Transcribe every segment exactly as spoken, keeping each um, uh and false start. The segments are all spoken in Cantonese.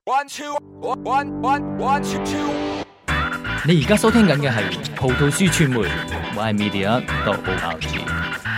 One two one one one two two。 你而家收聽緊嘅係葡萄樹傳媒 Y Media dot O R G。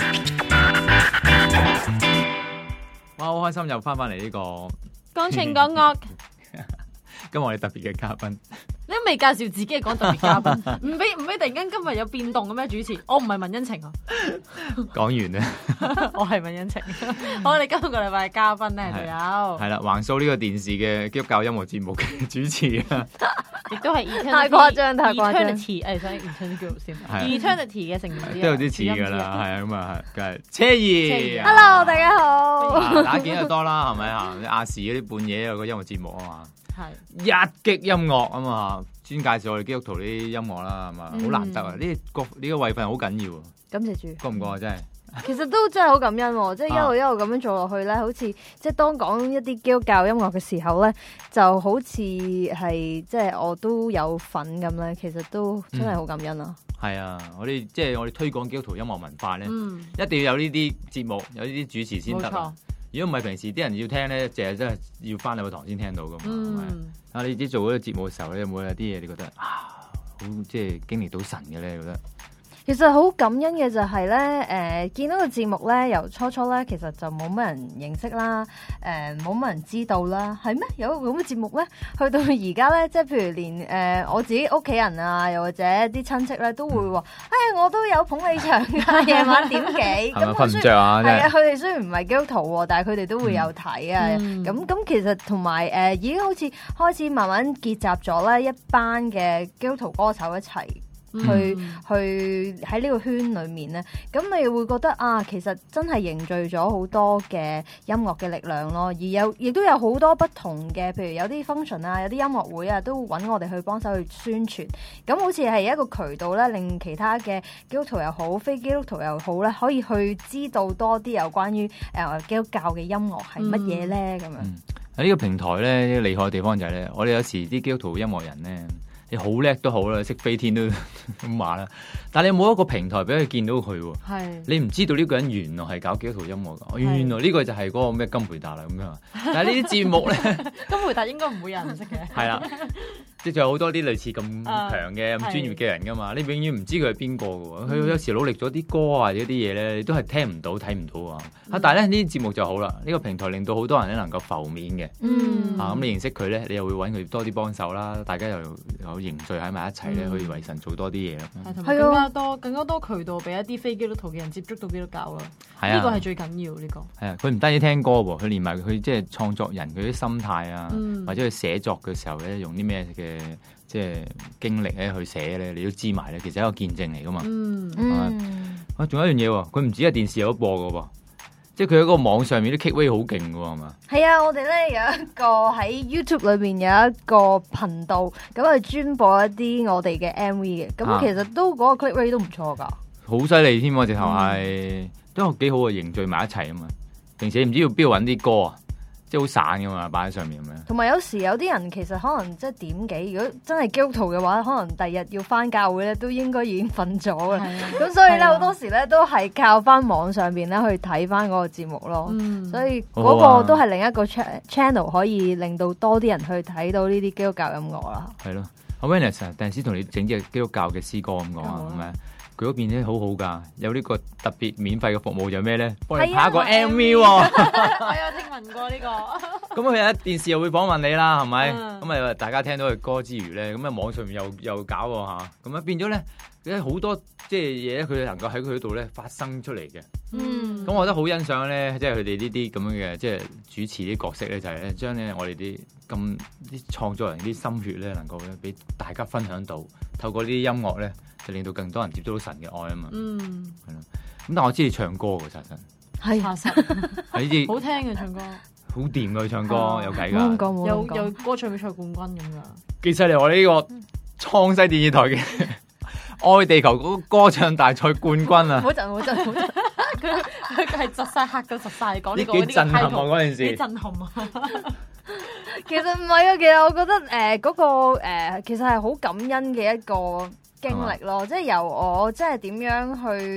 哇！好開心又翻返嚟呢個講情講樂。 今日我哋特別嘅嘉賓， 你都未介紹自己講特別嘉賓，唔俾唔俾突然間今日有變動嘅咩？主持，我唔係文欣晴啊。 講完啦， 我係文欣晴。我哋今個禮拜嘅嘉賓咧就有係啦，橫掃呢個電視嘅基督教音樂節目嘅主持啊， 亦都係太誇張，太誇張。 Eternity 誒，想 Eternity 先。Eternity 嘅成員之一， 都有啲似㗎啦，係啊咁啊，梗係車兒。 Hello，大家好。 大家見得多啦，係咪啊？亞視嗰啲半夜有個音樂節目啊嘛。 係一擊音樂啊嘛，專介紹我哋基督徒啲音樂啦，係嘛，好、嗯、難得啊！呢個呢個位份好緊要啊！ 感謝主， 覺唔覺啊？真係， 其實都真係好感恩喎、啊，即係一路一路咁樣做落去咧，好似即係當講一啲基督教音樂嘅時候咧，就好似係即係我都有份咁咧，其實都真係好感恩啊！ 係、嗯、啊，我哋即係我哋推廣基督徒音樂文化咧、 嗯，一定要有呢啲節目，有呢啲主持先得啊！如果唔係平時啲人要聽咧，淨係真係要翻嚟個堂先聽到噶嘛。嗯、啊，你知做嗰個節目嘅時候咧，有冇有啲嘢你覺得啊，好即係經歷到神嘅咧？你覺得？ 其實好感恩嘅就係咧，誒、呃、見到個節目咧，由初初咧其實就冇乜人認識啦，誒冇乜人知道啦，係咩？有個咁嘅節目咧，去到而家咧，即係譬如連誒、呃、我自己屋企人啊，又或者啲親戚咧，都會話，誒、哎、我都有捧你場㗎，夜晚點幾？ 咁瞓唔着啊？ 係啊，佢哋雖然唔係基督徒喎，但係佢哋都會有睇啊。咁、嗯、咁其實同埋誒已經好似開始慢慢結集咗咧一班嘅基督徒歌手一齊。去、嗯、去喺呢個圈裏面咧，咁你會覺得啊，其實真係凝聚咗好多嘅音樂嘅力量咯，而有亦都有好多不同嘅，譬如有啲 function 啊，有啲音樂會啊，都揾我哋去幫手去宣傳，咁好似係一個渠道咧，令其他嘅基督徒又好，非基督徒又好咧，可以去知道多啲有關於誒、呃、基督教嘅音樂係乜嘢咧，咁、嗯、樣。喺、 嗯、呢個平台咧，厲害嘅地方就係咧，我哋有時啲基督徒音樂人咧。你好叻都好啦，識飛天都咁話啦。但係你冇一個平台俾佢見到佢喎。係。你唔知道呢個人原來係搞基督徒音樂㗎。原來呢個就係嗰個咩金培達啦咁樣。但係呢啲節目咧， 金培達應該唔會有人識嘅。係啦。 即係仲有好多啲類似咁強嘅咁專業嘅人㗎嘛。你永遠唔知佢係邊個㗎喎。佢、嗯、有時努力咗啲歌啊，或者啲嘢咧，你都係聽唔到、睇唔到啊。嗯、但係咧呢啲節目就好啦。呢、呢個平台令到好多人咧能夠浮面嘅。嗯。啊咁你認識佢咧，你又會揾佢多啲幫手啦。大家又有凝聚喺埋一齊咧、嗯，可以為神做多啲嘢咯。 係同埋更加多、更加多渠道俾一啲非基督徒嘅人接觸到基督教咯。係啊，呢個係最緊要呢、呢個。係啊，佢唔單止聽歌喎，佢連埋佢即係創作人佢啲心態啊、嗯，或者佢寫作嘅時候咧，用啲咩嘅即係經歷咧去寫咧，你都知埋咧，其實係一個見證嚟噶嘛。嗯嗯。啊，仲有一樣嘢喎，佢唔止係電視有得播噶喎。即係佢喺個網上面啲 Kway 好勁㗎喎，係嘛？係啊，我哋咧有一個喺 YouTube 裏邊有一個頻道，咁係專播一啲我哋嘅 M V 嘅，咁其實都嗰、啊、個 Kway 都唔錯㗎。 好犀利添喎！直頭係都幾好啊，凝聚埋一齊啊嘛。平時你唔知要邊度揾啲歌啊？即係好散㗎嘛，擺喺上面咁樣。同埋有時有啲人其實可能即係點幾，如果真係基督徒嘅話，可能第日要翻教會咧，都應該已經瞓咗嘅。咁所以咧，好、啊、多時咧都係靠翻網上邊咧去睇翻嗰個節目咯、嗯。所以嗰個都係另一個 channel 可以令到多啲人去睇到呢啲基督教音樂啦。 係咯，阿 Venus 啊，第時同你整隻基督教嘅詩歌咁講啊，係咪？佢嗰邊咧好好噶，有呢個特別免費嘅服務，有咩咧？幫你拍一個 M V 喎、哦。 我有聽聞過呢、這個。咁佢喺電視又會訪問你啦，係咪？咁、嗯、啊，大家聽到佢歌之餘咧，咁啊網上面又又搞喎嚇，咁啊變咗咧，咧好多即係嘢咧，佢能夠喺佢嗰度咧發生出嚟嘅。嗯。咁我覺得好欣賞咧，即係佢哋呢啲咁樣嘅即係主持啲角色咧，就係咧將咧我哋啲咁啲創作人啲心血咧，能夠咧俾大家分享到，透過呢啲音樂咧。就令到更多人接觸到神嘅愛啊嘛，嗯，係咯。咁但係我知你唱歌嘅查實， 係查實，係呢啲好聽嘅唱歌， 好掂嘅唱歌，有計㗎， 有有歌唱比賽冠軍咁㗎。 幾犀利！我哋呢個創西電視台嘅愛地球嗰個歌唱大賽冠軍啊！ 好震好震好震！佢佢係窒曬嚇到窒曬講呢個幾震撼啊！嗰陣時幾震撼啊！ 其實唔係啊，其實我覺得誒嗰、呃嗰個、呃、其實係好感恩嘅一個經歷咯，即係由我即係點樣去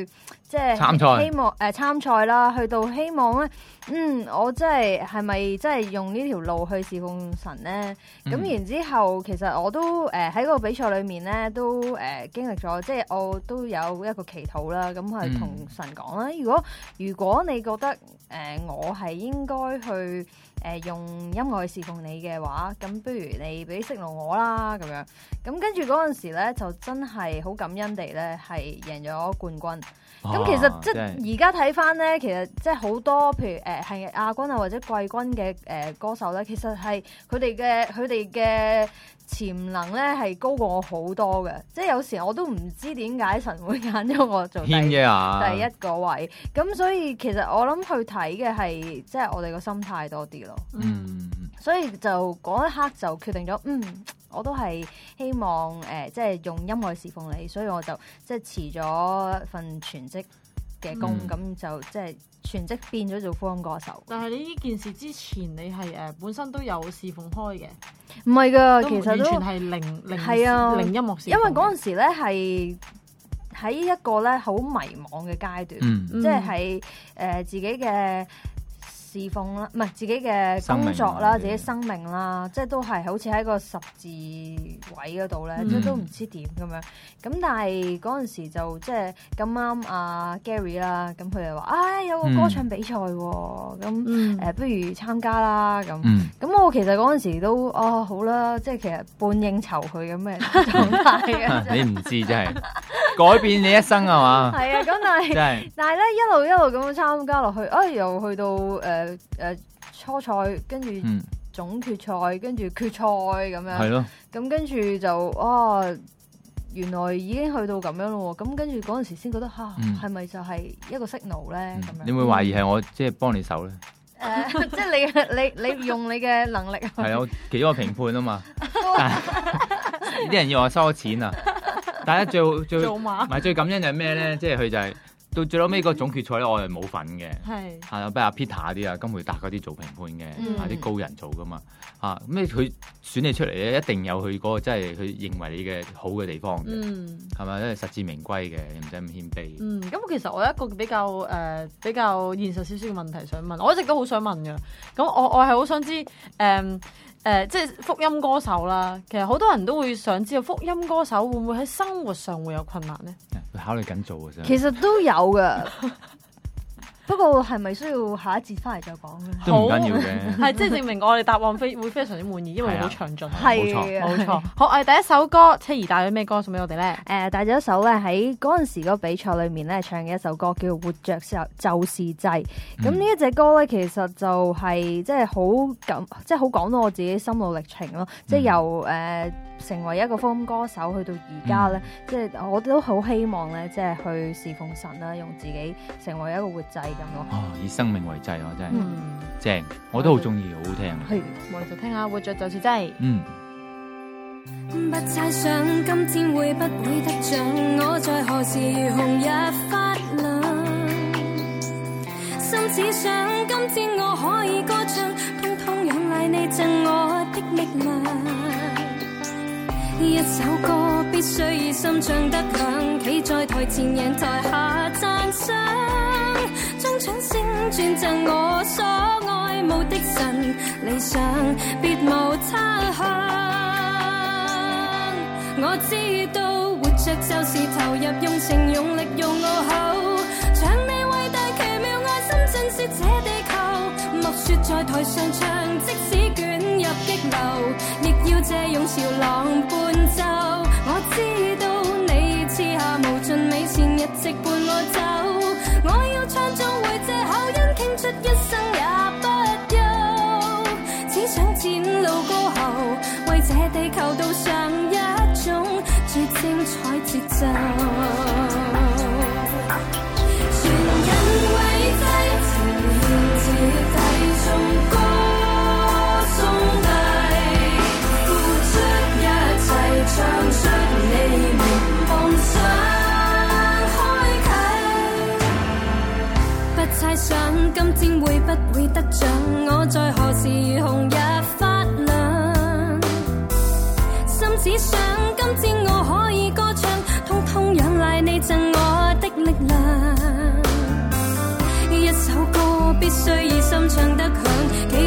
即係希望誒、呃、參賽啦，去到希望咧，嗯，我即係係咪即係用呢條路去侍奉神咧？咁、嗯、然之後，其實我都誒喺嗰個比賽裏面咧，都誒、呃、經歷咗，即係我都有一個祈禱啦，咁係同神講啦。如果如果你覺得誒、呃、我係應該去誒、呃、用音樂去侍奉你嘅話，咁不如你俾息怒我啦，咁樣。咁跟住嗰陣時咧，就真係好感恩地咧，係贏咗冠軍。咁、哦、其實即係而家睇翻咧，其實即係好多，譬如誒係亞軍啊或者季軍嘅誒歌手咧，其實係佢哋嘅佢哋嘅潛能咧係高過我好多嘅。即係有時我都唔知點解神會揀咗我做第一、啊、第一個位。咁所以其實我諗去睇嘅係即係我哋個心態多啲咯。嗯，所以就嗰一刻就決定咗，嗯。我都係希望誒、呃，即係用音樂去侍奉你，所以我就即係辭咗份全職嘅工，咁、嗯、就即係全職變咗做福音歌手。 但係你呢件事之前，你係誒、呃、本身都有侍奉開嘅？ 唔係㗎，其實都完全係零零係啊， 零音樂侍奉。 因為嗰陣時咧係喺一個咧好迷茫嘅階段，嗯、即係喺誒自己嘅侍奉啦，唔係自己嘅工作啦，自己生命啦，即係都係好似喺個十字位嗰度咧，即係都唔知點咁樣。咁但係嗰陣時就即係咁啱阿 Gary 啦，咁佢哋話：唉，有個歌唱比賽喎，咁誒、嗯呃、不如參加啦咁。咁、嗯、我其實嗰陣時都哦好啦，即係其實半應酬佢咁嘅狀態嘅。 你唔知真係改變你一生係嘛？ 係啊，咁但係但係咧一路一路咁樣參加落去，哎又去到誒。呃誒誒，初賽跟住總決賽，跟住決賽咁樣，係咯。咁跟住就哇，原來已經去到咁樣咯。咁跟住嗰陣時先覺得吓，係咪就係一個 signal 咧？咁樣你會懷疑係我即係幫你手咧？誒，即係你你你用你嘅能力係我其中一個評判啊嘛。啲人要我收咗錢啊！但係最最唔係最感恩就係咩咧？即係佢就係。到最後尾個總決賽咧，我係冇份嘅，係係啊，比如阿 Peter 啲啊、金梅達嗰啲做評判嘅，啊啲高人做噶嘛，啊咁佢選你出嚟咧，一定有佢嗰個即係佢認為你嘅好嘅地方嘅，係咪？因為實至名歸嘅，你唔使咁謙卑。 嗯，咁其實我有一個比較誒、呃、比較現實少少嘅問題想問，我一直都好想問㗎。咁我我係好想知誒。呃誒、呃，即係福音歌手啦，其實好多人都會想知道福音歌手會唔會喺生活上會有困難咧？ 佢考慮緊做嘅啫。 其實都有噶。不過係咪需要下一節翻嚟再講咧？ 都唔緊要嘅， 係即係證明我哋答案非會非常之滿意，因為好詳盡。 係冇錯，冇錯。好，我哋第一首歌，車兒帶咗咩歌送俾我哋咧？誒、 呃，帶咗一首咧喺嗰陣時個比賽裏面咧唱嘅一首歌，叫做《活着時候就是祭》。咁呢一隻歌咧，其實就係即係好感，即係好講到我自己心路歷程咯。即、嗯、係由誒、呃、成為一個福音歌手去到而家咧，即、嗯、係、就是、我都好希望咧，即、就、係、是、去侍奉神啦，用自己成為一個活祭咁咯。 哦，以生命為祭，我真係、嗯、正，我都好中意，好好聽。 係，我哋就聽下《活着就是祭》。嗯。 不猜想今天會不會得獎，我在何時如紅日發亮。心只想今天我可以歌唱，通通仰賴你贈我的力量。一首歌必須以心唱得響，企在台前贏台下讚賞，將掌聲轉贈我所愛慕的神，理想別無他向。我知道活着就是投入，用情用力用怒吼，唱你偉大奇妙愛心震懾這地球。莫說在台上唱，即使捲入激流，亦要借用潮浪伴奏。我知道你賜下無盡美善，一直伴我走。我要唱頌回這口音，傾出一生也不休。只想展露歌喉，為這地球道上一種最精彩節奏。全人為祭，呈獻自體中歌頌帝，付出一切唱出你名，夢想開啟。不猜想今天會不會得獎，我在何時如紅日發亮。心只想今天我可以歌唱，通通仰賴你贈我的力量。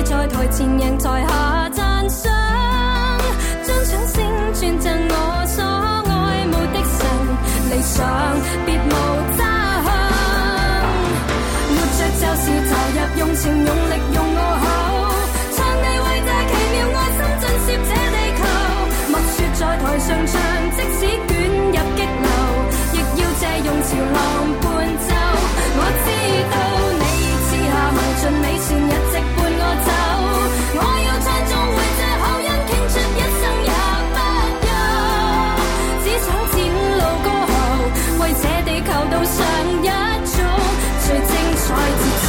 在台前贏在下讚賞，將掌聲轉贈我所愛慕的神，理想別無他向，活着就是投入用情用力用我口，唱你偉大奇妙愛心震懾這地球，默說在台上唱，即使捲入激流，亦要借用潮浪伴奏。我知道你賜下無盡美善，一直伴我走。我要唱頌回這口音，傾出一生也不休。只想展露歌喉，為這地球道上一種最精彩節奏。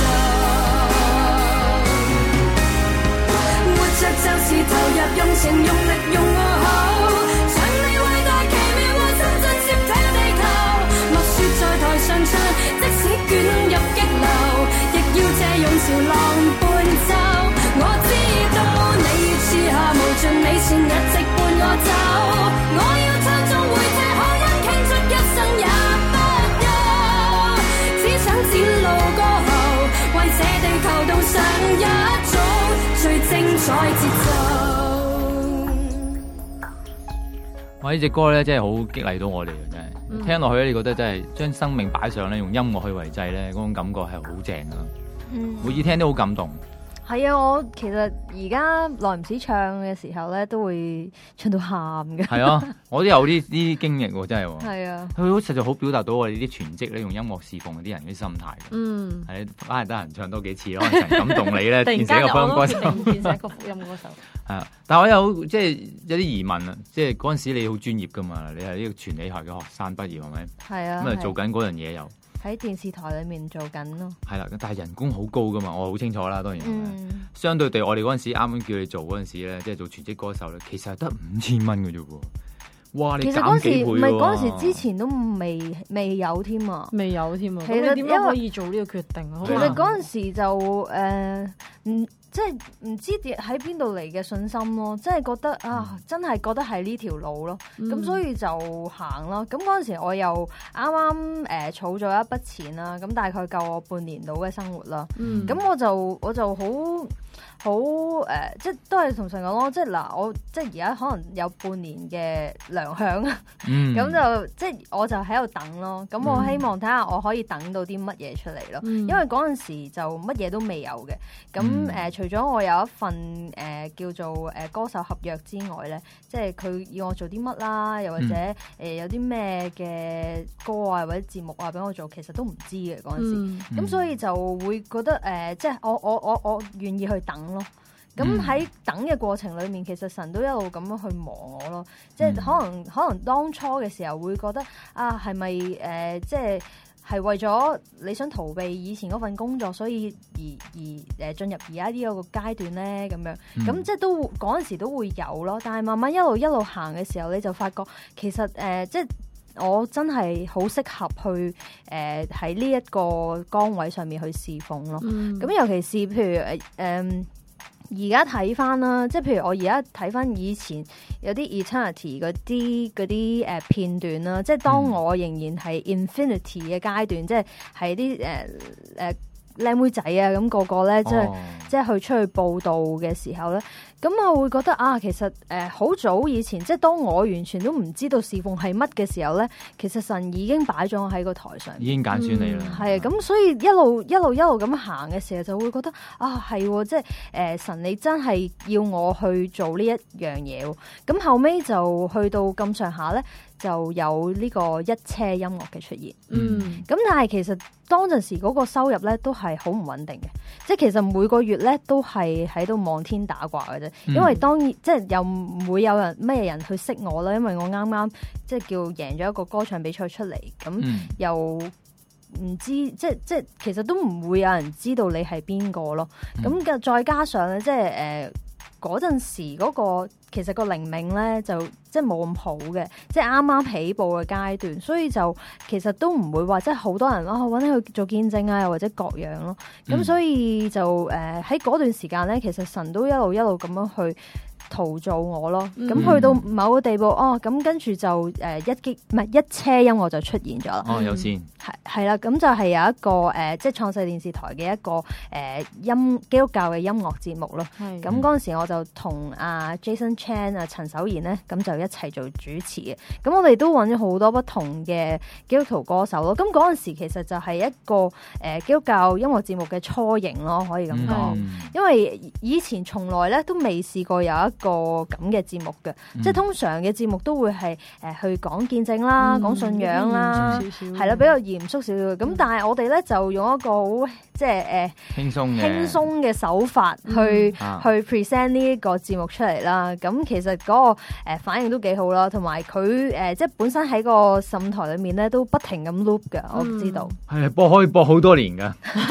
活着就是投入用情用力用我口，唱你偉大奇妙愛心震懾這地球。默說在台上唱，即使捲入激流，亦要借用潮浪伴奏。我知道你賜下無盡美善，一直伴我走。我要唱頌回這口音，傾出一生也不休。只想展露歌喉，為這地球道上一種最精彩節奏。 哇！呢隻歌咧真係好激勵到我哋嘅，真係、嗯、聽落去咧，你覺得真係將生命擺上咧，用音樂去維製咧，嗰種感覺係好正㗎。嗯，每次聽都好感動。 係啊，我其實而家耐唔時唱嘅時候咧，都會唱到喊嘅。係啊，我都有呢啲經歷喎，真係。 係啊， 佢好實在好表達到我哋啲全職咧用音樂侍奉嗰啲人啲心態。嗯，係翻嚟得閒唱多幾次，可能神感動你咧，變成一個福音歌手， 變成一個福音歌手。 係啊，但係我有即係有啲疑問啊，即係嗰陣時你好專業噶嘛，你係呢個傳理學嘅學生畢業係咪？ 係啊， 咁啊做緊嗰樣嘢又。 喺電視台裏面做緊咯， 係啦，但係人工好高噶嘛，我好清楚啦，當然。 嗯、 相對地，我哋嗰陣時啱啱叫你做嗰陣時咧，即係做全職歌手咧，其實係得五千蚊嘅啫喎。哇！你減幾倍喎？其實嗰時唔係嗰陣時之前都未未有添啊， 未有添啊。 其實點解可以做呢個決定啊？ 其實嗰陣時就誒，嗯。即係唔知點喺邊度嚟嘅信心咯，即係覺得啊，真係覺得係呢條路咯，咁、嗯、所以就行咯。咁嗰陣時我又啱啱誒儲咗一筆錢啦，咁大概夠我半年到嘅生活啦。咁、嗯、我就我就好好誒，即係都係同神講咯，即係嗱，我即係而家可能有半年嘅糧餉，咁、嗯、就即係我就喺度等咯。咁我希望睇下我可以等到啲乜嘢出嚟咯，嗯、因為嗰陣時就乜嘢都未有嘅。咁誒、嗯呃，除咗我有一份誒、呃、叫做誒歌手合約之外咧，即係佢要我做啲乜啦，又或者誒、嗯呃、有啲咩嘅歌啊或者節目啊俾我做，其實都唔知嘅嗰陣時。咁、嗯、所以就會覺得誒、呃，即係我我我我願意去等咯。咁喺等嘅過程裏面，其實神都一路咁樣去磨我咯。即係可能可能當初嘅時候會覺得啊，係咪誒即係？係為咗你想逃避以前嗰份工作，所以而而誒進入而家呢一個階段咧，咁樣咁、嗯、即係都嗰陣時都會有咯。但係慢慢一路一路行嘅時候，你就發覺其實誒、呃、即係我真係好適合去誒喺呢一個崗位上面去侍奉咯。咁、嗯、尤其是譬如誒誒。呃而家睇翻啦，即係譬如我而家睇翻以前有啲 Eternity 嗰啲嗰啲誒片段啦，即係當我仍然係 Infinity 嘅階段，嗯、即係係啲誒誒靚妹仔啊，咁、那個個咧，即係、哦、即係去出去報道嘅時候咧，咁我會覺得啊，其實誒好、呃、早以前，即係當我完全都唔知道侍奉係乜嘅時候咧，其實神已經擺咗我喺個台上， 已經揀選你啦。 係啊、嗯，咁所以一路一路一路咁行嘅時候，就會覺得啊，係即係誒、呃、神你真係要我去做呢一樣嘢。咁後尾就去到咁上下咧，就有呢個一車音樂嘅出現。嗯，咁但係其實當陣時嗰個收入咧都係好唔穩定嘅，即係其實每個月咧都係喺度望天打卦嘅啫。因為當然即係又唔會有人咩人去識我啦，因為我啱啱即係叫贏咗一個歌唱比賽出嚟，咁又唔知即係即係其實都唔會有人知道你係邊個咯。咁嘅、嗯、再加上咧，即係誒嗰陣時嗰個其實個靈命咧就即係冇咁好嘅，即係啱啱起步嘅階段，所以就其實都唔會話即係好多人啊揾你去做見證啊，又或者各樣咯。咁、嗯、所以就誒喺嗰段時間咧，其實神都一路一路咁樣去陶造我咯。咁、 嗯、 去到某個地步，哦，咁跟住就誒一機唔係一車音樂就出現咗啦。 哦，有線係係啦，咁就係有一個誒、呃，即係創世電視台嘅一個誒、呃、音基督教嘅音樂節目咯。咁嗰陣時我就同阿 Jason Chan 啊陳守賢咧，咁就一齊做主持嘅。咁我哋都揾咗好多不同嘅基督徒歌手咯。咁嗰陣時其實就係一個誒、呃、基督教音樂節目嘅雛形咯，可以咁講。 嗯、 因為以前從來咧都未試過有一個咁嘅節目嘅，嗯、即係通常嘅節目都會係誒、呃、去講見證啦、講、嗯、信仰啦，係啦、嗯、比較嚴肅少少嘅。咁、嗯、但係我哋咧就用一個好即係誒輕鬆嘅輕鬆嘅手法去、嗯啊、去 present 呢一個節目出嚟啦。咁其實嗰、那個誒、呃、反應都幾好啦，同埋佢誒即係本身喺個審台裏面咧都不停咁 loop 嘅，我唔知道係播可以播好多年噶。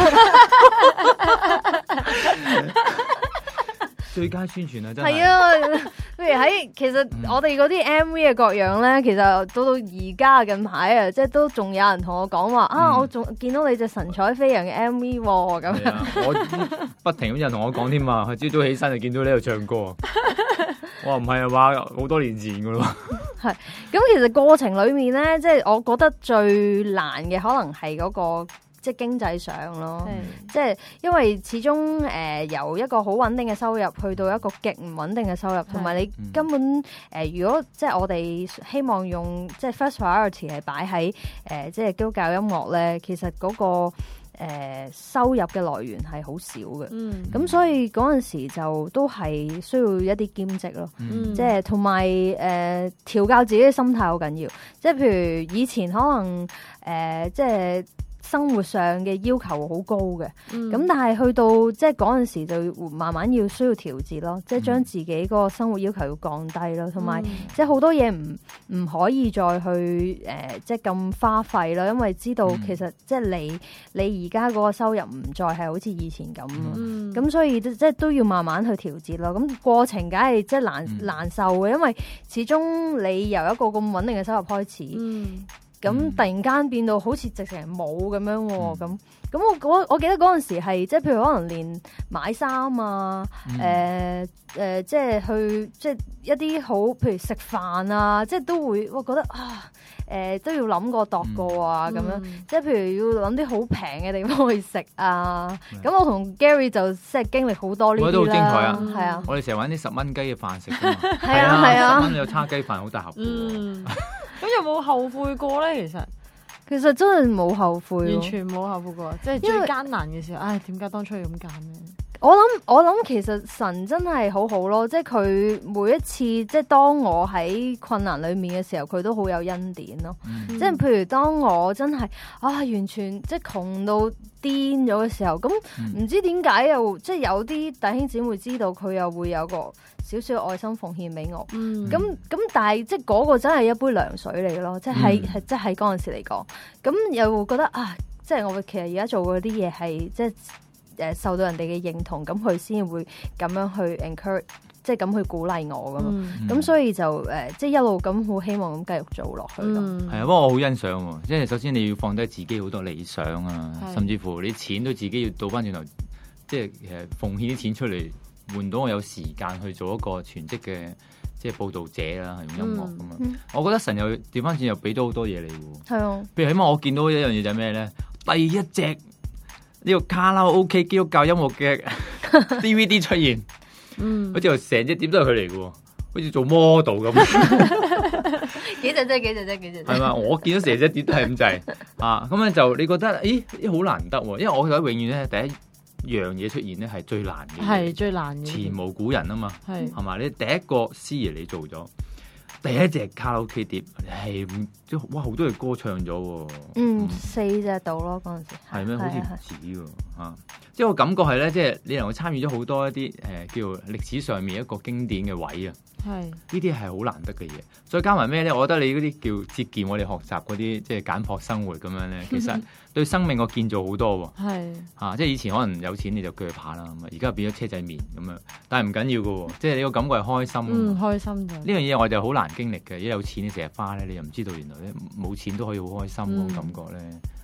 最佳宣傳啊，真係係啊！譬如喺其實我哋嗰啲 M V 嘅各樣咧，其實到到而家近排啊，即係都仲有人同我講話、嗯、啊，我仲見到你隻神采飛揚嘅 M V 喎咁、 啊、樣。我不停咁有人同我講添嘛，朝早起身就見到你喺度唱歌。我話唔係啊嘛，好多年前噶咯。 係咁，其實過程裏面咧，即係我覺得最難嘅可能係嗰、嗰個。即係經濟上咯，即係因為始終誒、呃、由一個好穩定嘅收入去到一個極唔穩定嘅收入，同埋你根本誒、呃、如果即係我哋希望用即係 first priority 係擺喺誒即係基督教音樂咧，其實嗰、那個、呃、收入嘅來源係好少嘅，咁、嗯、所以嗰陣時就都係需要一啲兼職咯，嗯、即係同埋誒調教自己嘅心態好緊要，即係譬如以前可能誒、呃、即係。生活上嘅要求好高嘅，咁、嗯、但係去到即係嗰陣時就慢慢要需要調節咯，即係將自己嗰個生活要求要降低咯，同埋、嗯、即係好多嘢唔唔可以再去誒、呃、即係咁花費咯，因為知道其實、嗯、即係你你而家嗰個收入唔再係好似以前咁咯，咁、嗯、所以即係都要慢慢去調節咯。咁過程梗係即係難、嗯、難受嘅，因為始終你由一個咁穩定嘅收入開始。嗯咁、嗯、突然間變到好似直情冇咁樣喎，咁咁、嗯、我我我記得嗰陣時係即係譬如可能連買衫啊，誒誒、嗯呃呃、即係去即係一啲好譬如食飯啊，即係都會我覺得啊誒、呃、都要諗過度過啊咁、嗯、樣，即係譬如要諗啲好平嘅地方去食啊。咁、嗯、我同 Gary 就即係經歷好多呢啲啦。我覺得好精彩啊！係啊，我哋成日揾啲十蚊雞嘅飯食㗎嘛。係啊係啊，十蚊有叉雞飯好大盒。嗯。 咁有冇後悔過咧？其實其實真係冇後悔， 完全冇後悔過。即係最艱難嘅時候，唉，點解當初要咁揀咧？ 我諗我諗，其實神真係好好咯。即係佢每一次，即係當我喺困難裏面嘅時候，佢都好有恩典咯。嗯、即係譬如當我真係啊，完全即係窮到癲咗嘅時候，咁唔、嗯、知點解又即係有啲弟兄姊妹知道佢又會有個少少愛心奉獻俾我。咁咁、嗯，但係即係嗰個真係一杯涼水嚟咯。即係係即係喺嗰陣時嚟講，咁又會覺得啊，即係我其實而家做嗰啲嘢係即係。誒受到人哋嘅認同，咁佢先會咁樣去 encourage，即係咁去鼓勵我噶嘛。咁、嗯、所以就誒，即係一路咁好希望咁繼續做落去咯。係、 嗯、啊，不過我好欣賞喎，即係首先你要放低自己好多理想啊，是甚至乎你錢都自己要倒翻轉頭，即係誒奉獻啲錢出嚟，換到我有時間去做一個全職嘅即係報導者啦，係用音樂咁嘛。嗯、我覺得神又調翻轉又俾咗好多嘢你喎。係啊，譬如起碼我見到一樣嘢就係咩咧？第一隻。呢個卡拉 OK 基督教音樂嘅 D V D 出現，嗯，好似話成隻碟都係佢嚟嘅，好似做 model 咁。 幾隻啫？幾隻啫？幾隻？ 係嘛？我見到成隻碟都係咁滯啊！咁樣就你覺得，咦？好難得喎，因為我覺得永遠咧第一樣嘢出現咧係最難嘅， 係最難嘅， 前無古人啊嘛，係係嘛？你第一個師爺你做咗。第一隻卡拉 OK 碟係即哇好多隻歌唱咗喎， 嗯，四隻到咯嗰陣時， 係咩？好似唔止喎嚇，即係我感覺係咧，即係你能夠參與咗好多一啲誒、呃、叫做歷史上面一個經典嘅位啊，係呢啲係好難得嘅嘢。再加埋咩咧？我覺得你嗰啲叫節儉，我哋學習嗰啲即係簡樸生活咁樣咧，其實對生命個建造好多喎。係啊，即係以前可能有錢你就鋸扒啦，咁啊而家變咗車仔麵咁樣，但係唔緊要嘅喎，即係你個感覺係開心。 嗯，開心嘅呢樣嘢我就好難經歷嘅，一有錢你成日花咧，你又唔知道原來咧冇錢都可以好開心嗰種感覺咧。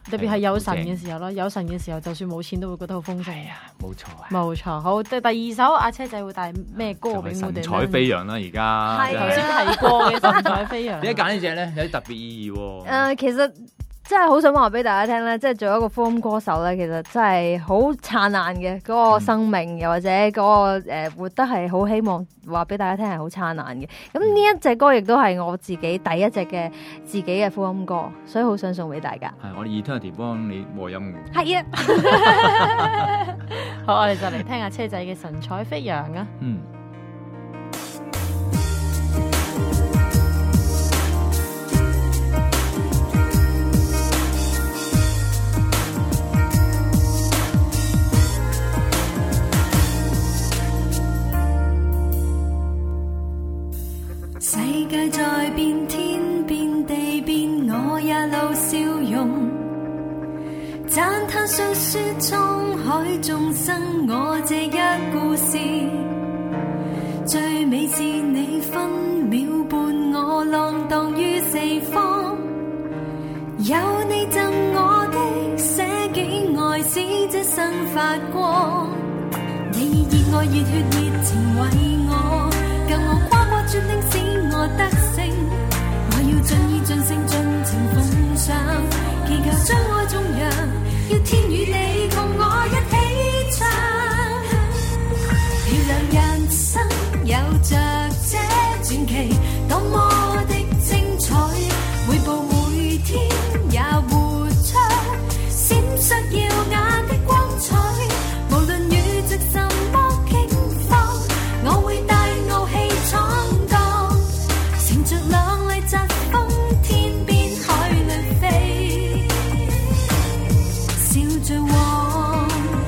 特別係有神嘅時候咯，有神嘅時候就算冇錢都會覺得好豐盛。 係啊，冇錯啊， 冇錯。好，第第二首阿車仔會帶咩歌俾我哋？ 神采飛揚啦，而家係頭先提過嘅神采飛揚。 點解揀呢隻咧？有啲特別意義喎。 誒，其實。真係好想話俾大家聽咧，即係做一個福音歌手咧，其實真係好燦爛嘅嗰個生命，又、嗯、或者嗰、那個誒、呃、活得係好希望話俾大家聽係好燦爛嘅。咁呢一隻歌亦都係我自己第一隻嘅自己嘅福音歌，所以好想送俾大家。 係我哋 Eternity 幫你和音嘅。 係啊。 好，我哋就嚟聽下車仔嘅神采飛揚啊。 嗯。 世界在變，天變地變，我也露笑容，讚嘆述說滄海眾生，我這一故事，最美是你分秒伴我浪蕩於四方，有你贈我的捨己愛，使這生發光，你熱愛熱血熱情為我，救我跨過絕境使我得勝，我要盡意盡性盡情奉上，祈求將愛頌揚，要天與地同我一起唱。漂亮人生有着這傳奇，多麼的精彩，每步每天也活出閃爍耀眼的光彩，無論遇着什麼境況，我會帶傲氣闖蕩，乘着兩麗疾風，天邊海裏飛，笑着往。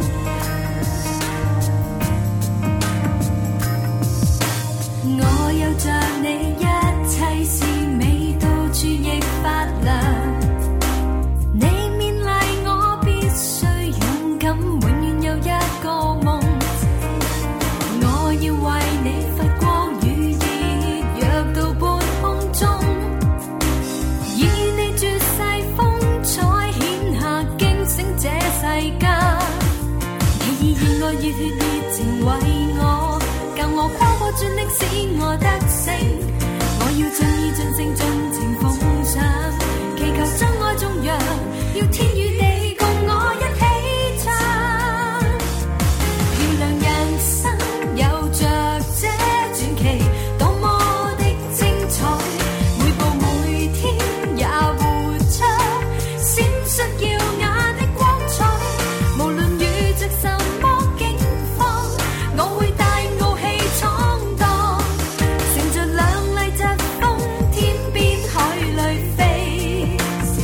我有着你，一切是美，到處亦發亮。你勉勵我必須勇敢，永遠有一個夢。我要為你發光與熱，躍到半空中，以你絕世風采顯下驚醒這世間。你以熱愛熱血熱情為我，教我跨過絕力使我得勝，我要盡意盡性盡情奉上，祈求將愛頌揚，要天與地共我一起唱。漂亮人生有着這傳奇，多麼的精彩，每步每天也活出閃爍耀眼的光彩，無論遇着什麼境況，我會帶傲氣闖蕩，乘着兩麗疾風，天邊海裏飛。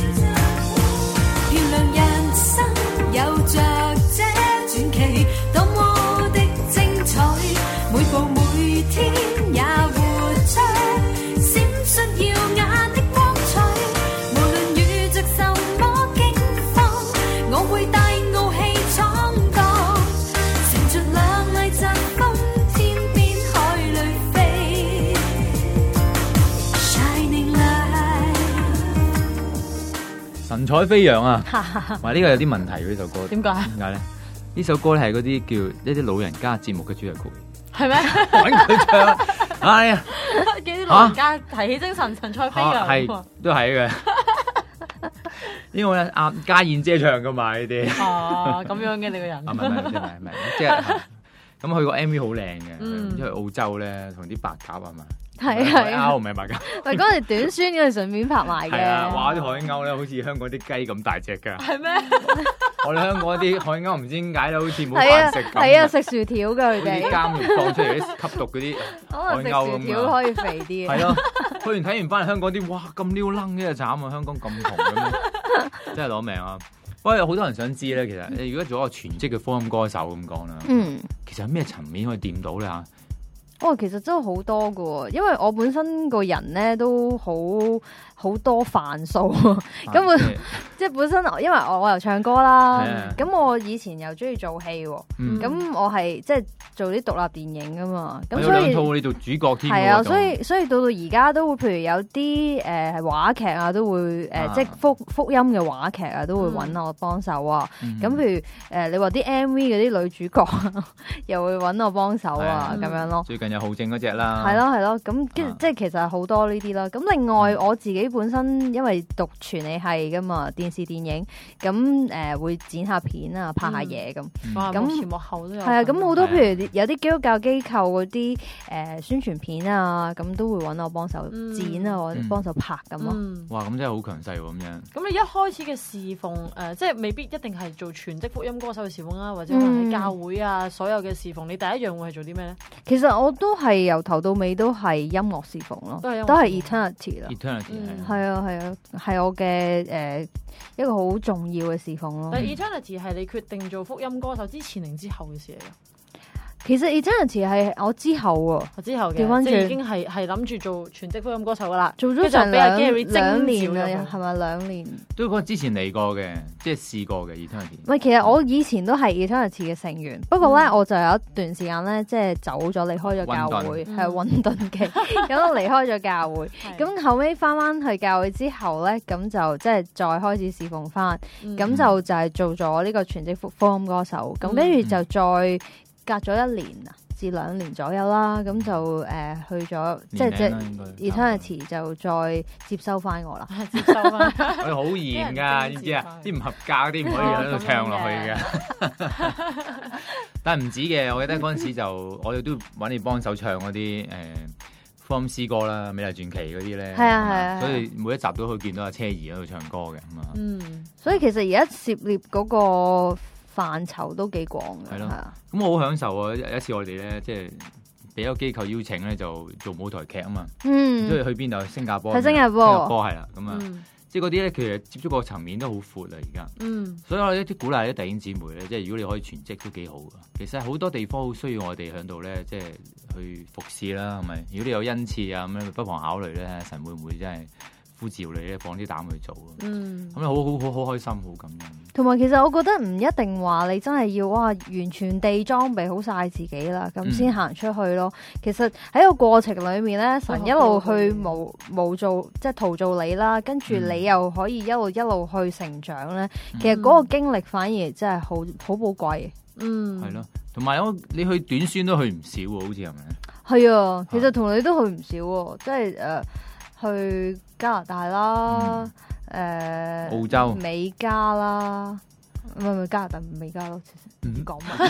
漂亮人生有着這傳奇，多麼的精彩，每步每天也活出閃爍耀眼的光彩，無論遇着什麼境況，我會帶傲氣闖蕩，乘着兩麗疾風，天邊海裏飛。Shining light。 神采飛揚啊！話呢個有啲問題嘅呢首歌。 點解？ 點解咧？呢首歌咧係嗰啲叫一啲老人家節目嘅主題曲， 係咩？ 揾佢唱。哎呀， 叫啲老人家提起精神，神采飛揚。 係都係嘅。呢個咧阿家燕姐唱噶嘛呢啲。 哦，咁樣嘅你個人。 唔係唔係唔係唔係，即係咁佢個 M V 好靚嘅， 嗯因為澳洲咧同啲白鴿啊嘛。 係係啊， 唔係白鴿。 喂，嗰陣短宣嗰陣順便拍埋嘅。 係啊，哇！啲海鷗咧好似香港啲雞咁大隻㗎。 係咩？ 我哋香港啲海鷗唔知點解咧，好似冇係啊飯食咁。 係啊，食薯條㗎佢好似哋。 監獄放出嚟啲吸毒嗰啲海可能食鷗咁薯條啊。 可以肥啲。 係咯，去完睇完翻嚟香港啲，哇咁撩楞嘅慘啊！香港咁窮咁樣，真係攞命啊！不過有好多人想知咧，其實你如果做一個全職嘅福音歌手咁講啦， 嗯， 其實有咩層面可以掂到咧嚇？ 哦，其實真係好多㗎，因為我本身個人咧都好好多範數，咁我即係本身，因為我我又唱歌啦，咁我以前又中意做戲，咁我係即係做啲獨立電影㗎嘛，咁所以有兩套你做主角添， 係啊，所以所以到到而家都會，譬如有啲誒話劇啊，都會誒即係福福音嘅話劇啊，都會揾我幫手啊。咁譬如誒你話啲 M V 嗰啲女主角又會揾我幫手啊，咁樣咯。 最近有浩正嗰隻啦， 係咯係咯，咁即係其實好多呢啲啦。咁另外我自己本身因為讀傳理系噶嘛，電視電影咁誒會剪下片啊，拍下嘢咁。咁前幕後都有。 係啊，咁好多譬如有啲基督教機構嗰啲誒宣傳片啊，咁都會揾我幫手剪啊，或者幫手拍咁咯。 哇，咁真係好強勢喎咁樣。 咁你一開始嘅侍奉誒，即係未必一定係做全職福音歌手嘅侍奉啦，或者可能喺教會啊所有嘅侍奉，你第一樣會係做啲咩咧？ 其實我都係由頭到尾都係音樂侍奉咯，都係 Eternity 啦。 Eternity 係啊係啊，係我嘅誒一個好重要嘅侍奉咯。 但係 Eternity 係你決定做福音歌手之前定之後嘅事嚟㗎？ 其實 Eternity 係我之後喎， 之後嘅，即係已經係係諗住做全職福音歌手噶啦， 做咗成兩兩年啦， 係咪兩年？ 都講之前嚟過嘅，即係試過嘅 Eternity。 唔係，其實我以前都係 Eternity 嘅成員，不過咧、嗯、我就有一段時間咧，即係走咗離開咗教會，係混沌期，咁我離開咗教會。咁後尾翻翻去教會之後咧，咁就即係再開始侍奉翻，咁、嗯、就就係做咗呢個全職福福音歌手。咁跟住就再。隔咗一年啊，至兩年左右啦，咁就誒、呃、去咗，即係即 Eternity 就再接收翻我啦，接收翻。 我哋好嚴㗎，知唔知啊？啲唔合格嗰啲唔可以喺度唱落去嘅。但係唔止嘅，我記得嗰陣時就我哋都揾你幫手唱嗰啲誒福音詩歌啦，美麗傳奇嗰啲咧。係啊係啊，所以每一集都可以見到阿車兒喺度唱歌嘅咁啊。嗯， 所以其實而家涉獵嗰個範疇都幾廣嘅，係啊。 咁我好享受啊！有一次我哋咧，即係俾一個機構邀請咧，就做舞台劇啊嘛。嗯，即係去邊度？新加坡。 喺新加坡。 新加坡係啦，咁啊，嗯、即係嗰啲咧，其實接觸個層面都好闊啊！而家。嗯。所以我哋一啲鼓勵啲弟兄姊妹咧，即係如果你可以全職都幾好噶。其實好多地方好需要我哋喺度咧，即係去服侍啦，係咪？如果你有恩賜啊，咁樣不妨考慮咧，神會唔會真係呼召你咧，放啲膽去做啊！嗯，咁好好好好開心，好感恩。 同埋其實我覺得唔一定話你真係要哇完全地裝備好晒自己啦，咁先行出去咯。嗯、其實喺個過程裏面咧，神一路去模模造，即係陶造你啦，跟住你又可以一路一路去成長咧。嗯、其實嗰個經歷反而真係好好寶貴。嗯， 係咯，同埋我你去短宣都去唔少喎，好似係咪？ 係啊，其實同你都去唔少喎，即係誒。呃去加拿大啦，誒、嗯呃、 澳洲、 美加啦，唔係唔係加拿大美加咯，唔講乜，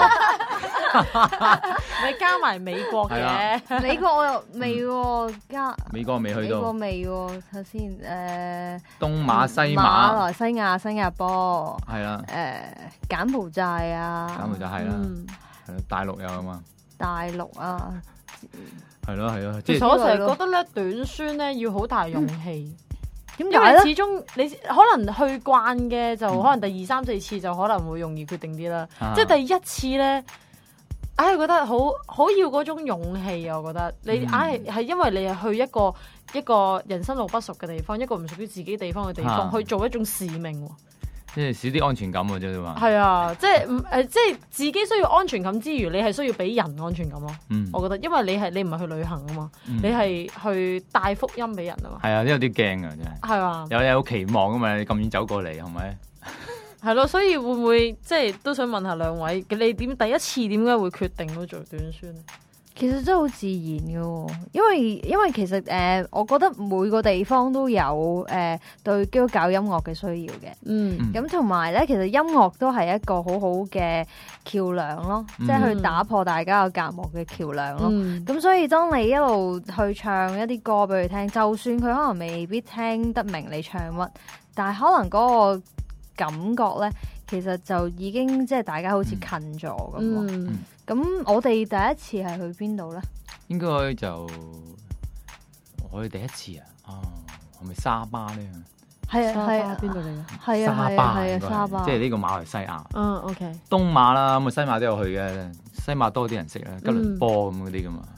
你加埋美國嘅， 美國我又未喎，加美國未去到， 美國未喎，睇先誒， 東馬西馬、 馬來西亞、新加坡， 係啦， 誒、呃、柬埔寨啊， 柬埔寨係啦，係啦，大陸有啊嘛， 大陸啊。 係咯係咯， 其實我成日覺得咧短宣咧要好大勇氣， 點解咧？ 因為始終你可能去慣嘅就可能第二三四次就可能會容易決定啲啦，嗯、即係第一次咧，唉、哎、覺得好好要嗰種勇氣啊！我覺得你唉係、嗯、因為你係去一個一個人生路不熟嘅地方，一個唔屬於自己地方嘅地方、啊、去做一種使命。 即係少啲安全感喎，即係話。 係啊，即係唔誒，即係自己需要安全感之餘，你係需要俾人安全感咯。嗯，我覺得，因為你係你唔係去旅行啊嘛，嗯、你係去帶福音俾人啊嘛。 係啊，都有啲驚啊，真係。係啊，有有期望啊嘛，你咁遠走過嚟，係咪？ 係咯，所以會唔會即係都想問下兩位，你點第一次點解會決定去做短宣咧？ 其實真係好自然嘅，因為因為其實誒、呃，我覺得每個地方都有誒、呃、對基督教音樂嘅需要嘅。嗯，咁同埋咧，其實音樂都係一個好好嘅橋梁咯，嗯、即係去打破大家嘅隔膜嘅橋梁咯。咁、嗯、所以當你一路去唱一啲歌俾佢聽，就算佢可能未必聽得明你唱乜，但係可能嗰個感覺咧，其實就已經即係大家好似近咗咁。嗯咁我哋第一次係去邊度咧？ 應該就我哋第一次啊，哦，係咪沙巴咧？ 係啊係啊， 邊度嚟嘅？ 係啊係啊係啊，沙巴， 即係呢個馬來西亞。 嗯 OK。 東馬啦，咁啊西馬都有去嘅，西馬多啲人識啦，吉隆坡咁嗰啲噶嘛，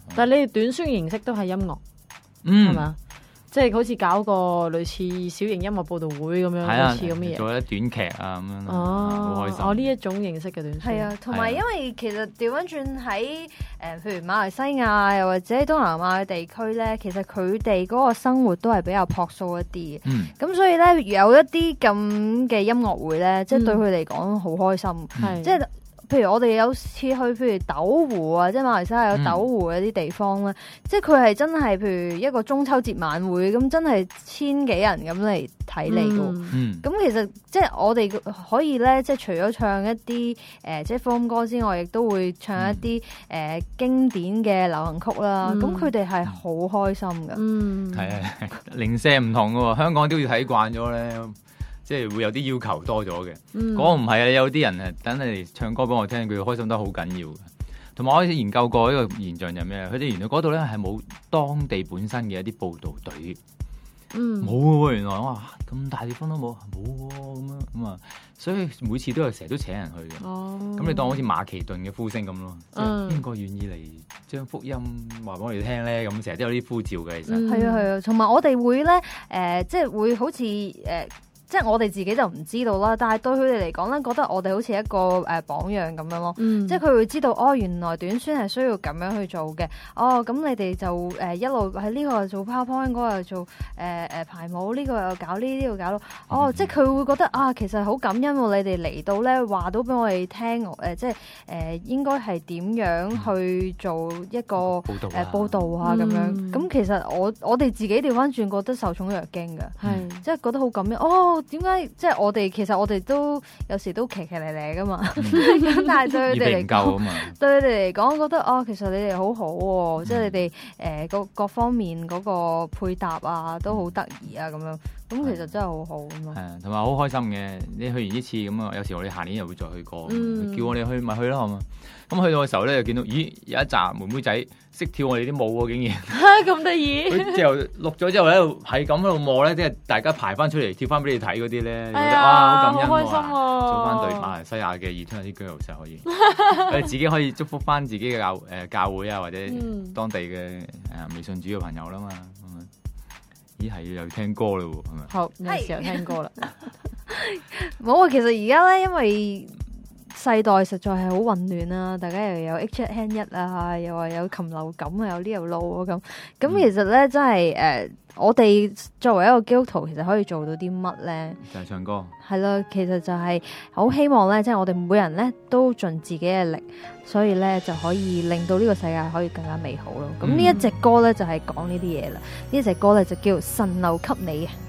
但係你哋短宣嘅形式都係音樂， 嗯， 係嘛？即係好似搞個類似小型音樂報道會咁樣，好似咁嘅嘢， 做啲短劇啊咁樣， 哦， 好開心。 哦，呢一種形式嘅短宣係啊，同埋因為其實調翻轉喺誒，譬如馬來西亞又或者東南亞嘅地區咧，其實佢哋嗰個生活都係比較樸素一啲嘅。 嗯， 咁所以咧有一啲咁嘅音樂會咧，即係對佢嚟講好開心， 係即係。譬如我哋有次去，譬如斗湖啊，即係馬來西亞有斗湖嗰啲地方咧，嗯、即係佢係真係譬如一個中秋節晚會，咁真係千幾人咁嚟睇你㗎。 嗯， 咁其實即係我哋可以咧，即係除咗唱一啲誒、呃、即係福音歌之外，亦都會唱一啲誒、嗯呃、經典嘅流行曲啦。咁佢哋係好開心㗎。嗯， 係啊，零舍唔同㗎喎，香港都要睇慣咗咧。即係會有啲要求多咗嘅，嗰個唔係啊！有啲人係等你哋唱歌俾我聽，佢開心得好緊要嘅。同埋我研究過呢個現象就係咩？佢哋原來嗰度咧係冇當地本身嘅一啲報導隊，嗯，冇喎。原來哇咁大地方都冇，冇喎咁樣咁啊！所以每次都係成日都請人去嘅。哦，咁你當好似馬其頓嘅呼聲咁咯，邊、嗯、個願意嚟將福音話俾我哋聽咧？咁成日都有啲呼召嘅，其實係啊係啊。同埋我哋會咧誒、呃，即係會好似誒。呃即係我哋自己就唔知道啦，但係對佢哋嚟講咧，覺得我哋好似一個誒、呃、榜樣咁樣咯。嗯、即係佢會知道哦，原來短宣係需要咁樣去做嘅。哦，咁你哋就誒、呃、一路喺呢個做 PowerPoint，嗰個又做誒誒、呃、排舞，呢、呢個又搞呢啲，呢個搞到哦，嗯、即係佢會覺得啊，其實好感恩喎！你哋嚟到咧，話到俾我哋聽，誒、呃、即係誒、呃、應該係點樣去做一個誒報道啊咁、呃、道啊、樣。咁、嗯、其實我我哋自己調翻轉覺得受寵若驚㗎，係、嗯、即係覺得好感恩哦。點解即係我哋其實我哋都有時都騎騎嚟嚟噶嘛，咁、嗯、但係對佢哋嚟講，對佢哋嚟講，覺得哦，其實你哋好好、啊，嗯、即係你哋誒各各方面嗰個配搭啊，都好得意啊，咁樣咁其實真係好好咁咯。係啊， 同埋好開心嘅。你去完呢次咁啊，有時我哋下年又會再去過，嗯、叫我哋去咪去咯，係嘛？咁去到嘅時候咧，就見到咦有一紮妹妹仔識跳我哋啲舞喎，竟然咁得意！ 佢之後錄咗之後喺度係咁喺度望咧，即係大家排翻出嚟跳翻俾你睇嗰啲咧，覺得哇好感恩喎！做翻對馬來西亞嘅 Eternity Girls 可以，我哋自己可以祝福翻自己嘅教誒教會啊，或者當地嘅誒微信主嘅朋友啦嘛。咦係要又聽歌啦喎，係咪？ 好，呢時候聽歌啦。 冇啊，其實而家咧，因為世代實在係好混亂啦，大家又有 H 一 N 一啊，又話有禽流感啊，有呢條路啊咁。咁其實咧，真係誒、呃，我哋作為一個基督徒，其實可以做到啲乜咧？ 就係唱歌。係咯，其實就係好希望咧，即、就、係、是、我哋每人咧都盡自己嘅力，所以咧就可以令到呢個世界可以更加美好咯。咁呢、嗯、一隻歌咧就係講呢啲嘢啦。呢隻歌咧就叫神留給你啊。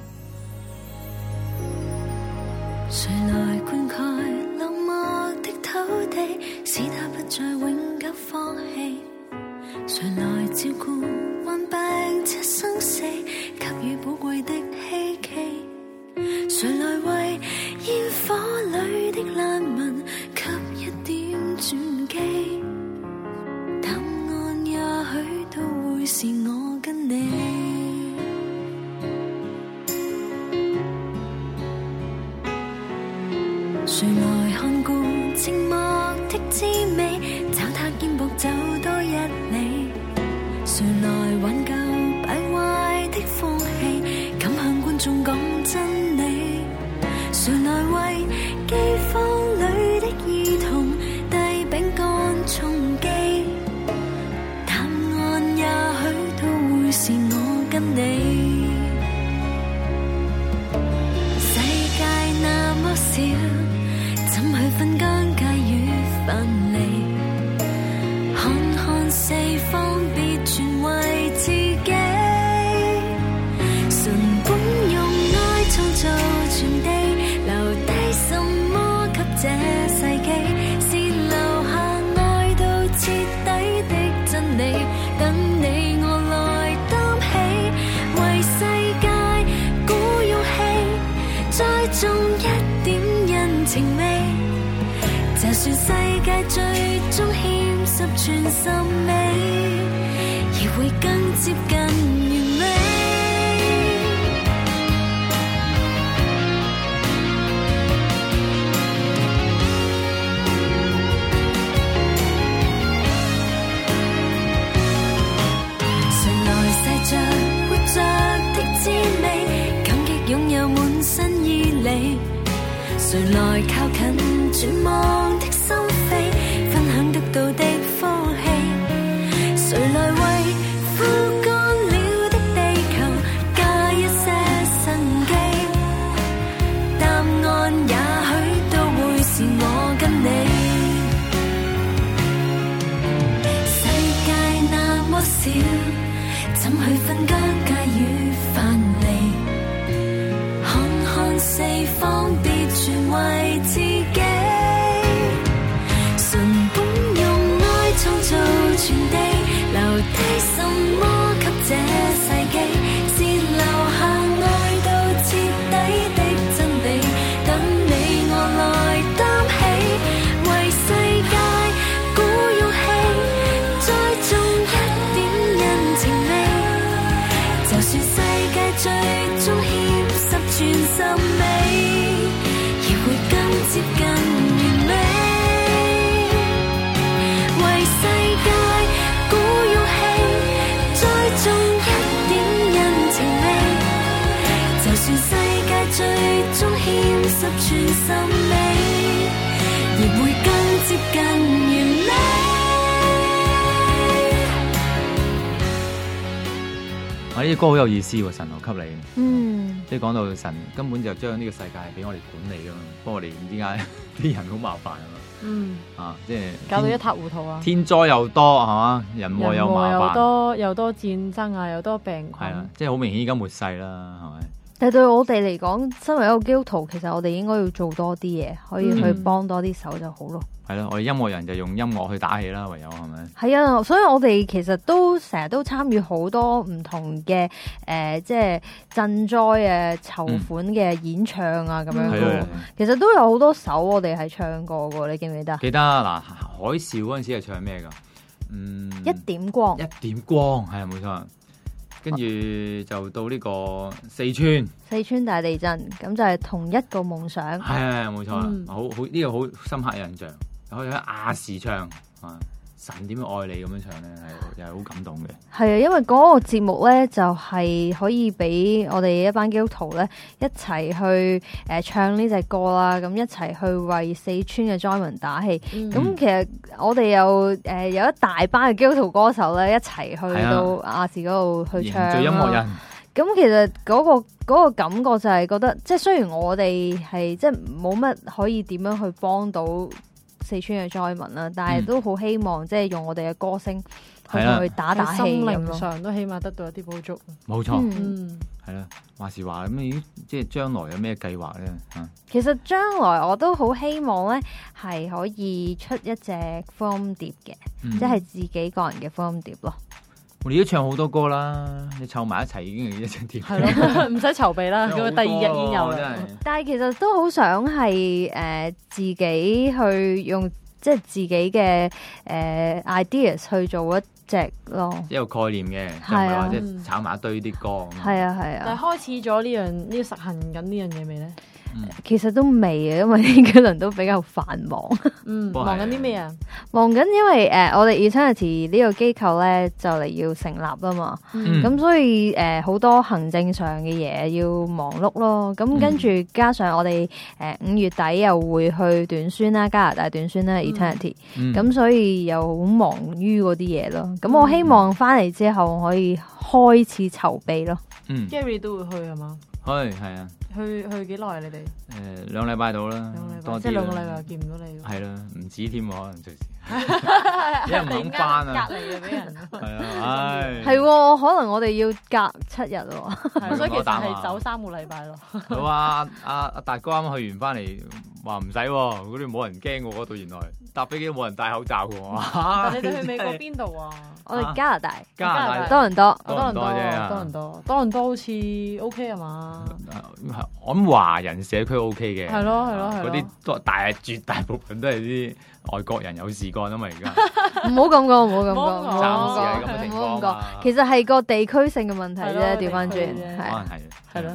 誰來灌溉冷漠的土地，使它不再永久放棄？誰來照顧患病且生死，給予寶貴的希冀？誰來為煙火裏的難民給一點轉機？答案也許都會是我跟你。誰來看顧寂寞的滋味，找他肩膊走多一里？誰來挽救敗壞的風氣，敢向觀眾講真理？誰來為饑荒裏的兒童遞餅乾充飢？答案也許都會是我跟你。世界那麼小，怎去分疆界與分離？看看四方，別全為自己。神本用愛創造全地，留低什麼給這世紀？是留下愛到徹底的真理，等你我來擔起，為世界鼓勇氣，再種一點人情味。就算世界最終欠十全十美，亦會更接近完美。 着活着的滋味，感激擁有滿身衣履。誰來靠近絕望的心扉，分享得到的福氣？誰來為枯乾了的地球加一些生機？答案也許都會是我跟你。世界那麼小，怎去分疆界與藩籬？看看四方，別全為自己。純本用愛創造全地，留低什麼給這世紀？是留下愛到徹底的真理，等你我來擔起，為世界鼓勇氣，再種一點人情味。就算世界最終欠十全十美，亦會更接近完美。為世界鼓勇氣，再種一點人情味。就算世界最終欠十全十美，亦會更接近完美。 啊！呢啲歌好有意思喎，神來給你。 嗯， 即係講到神根本就將呢個世界係俾我哋管理噶嘛，不過我哋唔知點解啲人好麻煩啊嘛。 嗯， 啊，即係搞到一塌糊塗啊！ 天災又多係嘛，人禍又麻煩， 又多又多戰爭啊，又多病菌。 係啊，即係好明顯而家末世啦，係咪？ 但係對我哋嚟講，身為一個基督徒，其實我哋應該要做多啲嘢，可以去幫多啲手就好咯。 係咯，我哋音樂人就用音樂去打氣啦，唯有係咪？ 係啊，所以我哋其實都成日都參與好多唔同嘅誒、呃，即係賑災啊、籌款嘅演唱啊咁、嗯、樣嘅。其實都有好多首我哋係唱過嘅，你記唔記得？ 記得嗱，海嘯嗰陣時係唱咩㗎？嗯， 一點光， 一點光係冇錯。跟住就到呢個四川， 四川大地震，咁就係同一個夢想。 係係冇錯，嗯、好好呢、呢個好深刻印象。可以喺亞視唱啊，神點樣愛你咁樣唱咧，係又係好感動嘅。係啊， 因為嗰個節目咧就係、是、可以俾我哋一班基督徒咧一齊去誒、呃、唱呢隻歌啦，咁一齊去為四川嘅災民打氣。咁、嗯、其實我哋有誒、呃、有一大班嘅基督徒歌手咧一齊去到亞視嗰度去唱。最音樂人。咁其實嗰、那個嗰、那個感覺就係覺得，即係雖然我哋係即係冇乜可以點樣去幫到四川嘅災民啦，但係都好希望即係用我哋嘅歌聲去去打打氣，心靈上都起碼得到一啲補足。 冇錯，嗯，係啦。話時話咁，咦，即係將來有咩計劃咧？啊， 其實將來我都好希望咧，係可以出一隻福音碟嘅，嗯、即係自己個人嘅福音碟咯。 我哋都唱好多歌啦，你湊埋一齊已經係一隻碟。 係咯，唔使籌備啦，咁第二日已經有啦。 但係其實都好想係誒、呃、自己去用即係自己嘅誒、呃、ideas 去做一隻咯， 一個概念嘅，就唔係話即係炒埋一堆啲歌。 係啊係啊。 但係開始咗呢樣呢、呢個實行緊呢樣嘢未咧？ 嗯、其實都未啊，因為呢幾輪都比較繁忙。 嗯，忙緊啲咩啊？ 忙緊，因為誒、呃，我哋 Eternity 呢個機構咧就嚟要成立啦嘛。咁、嗯、所以誒，好、呃、多行政上嘅嘢要忙碌咯。咁跟住加上我哋誒五月底又會去短宣啦，加拿大短宣啦 Eternity。咁、嗯、所以又好忙於嗰啲嘢咯。咁我希望翻嚟之後可以開始籌備咯。 嗯 Gary 都會去係嘛？ 去係啊。 去去幾耐啊？你哋誒兩禮拜到啦，多即係兩個禮拜見唔到你。 係啦，唔止添喎，可能隨時。因為唔肯翻啊！ 隔離嘅俾人。 係啊，唉。 係喎，可能我哋要隔七日喎。 所以其實係走三個禮拜咯。 好啊，阿阿達哥啱啱去完翻嚟，話唔使喎，嗰啲冇人驚喎，嗰度原來搭飛機都冇人戴口罩嘅喎。 但你哋去美國邊度啊？ 我哋加拿大， 加拿大多倫多， 多倫多啫，多倫多，多倫多好似 OK 係嘛？ 我諗華人社區 OK 嘅， 係咯係咯係咯， 嗰啲都大絕大部分都係啲外國人有事幹啊嘛，而家唔好咁講，唔好咁講， 暫時係咁嘅情況。 其實係個地區性嘅問題啫，調翻轉係可能係係咯。